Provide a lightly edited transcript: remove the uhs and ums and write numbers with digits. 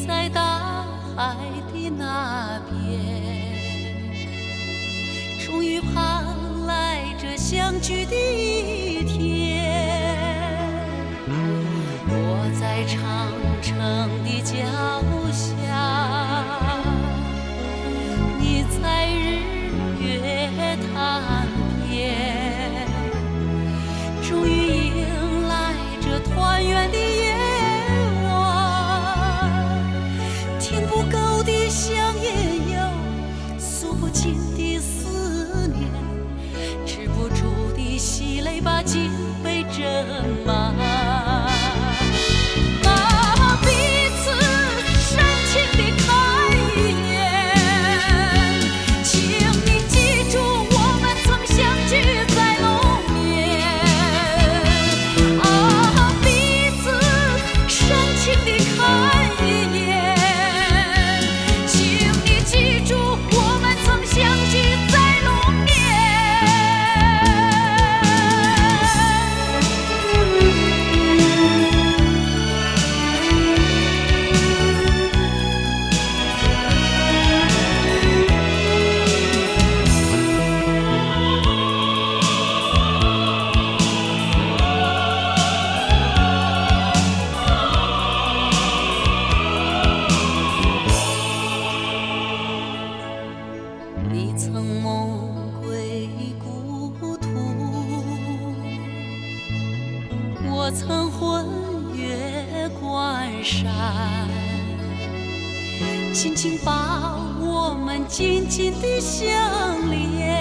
在大海的那边，终于盼来这相聚的一天。我在长城的脚下，你在日月潭边，终于迎来这团圆的夜晚。听不够的想也有，诉不尽的思念，止不住的喜泪把襟背斟满。你曾梦归故土，我曾魂越关山，紧紧把我们紧紧地相连。